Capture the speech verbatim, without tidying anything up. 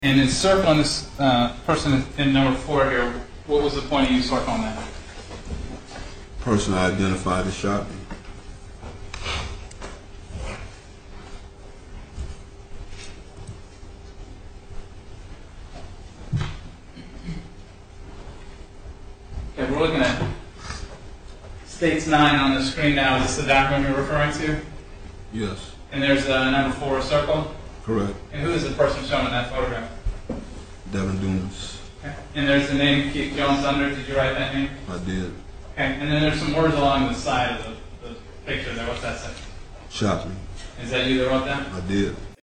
And it's circling this uh, person in number four here. What was the point of you circling that? Person I identified as shot me. Okay, we're looking at States nine on the screen now. Is this the document you're referring to? Yes, And there's uh, number four circled. correct. And who is the person shown in that photograph? Devin Dumas. Okay. And there's the name Keith Jones under. Did you write that name? I did. Okay. And then there's some words along the side of the, the picture there. What's that say? Shot me. Is that you that wrote that? I did.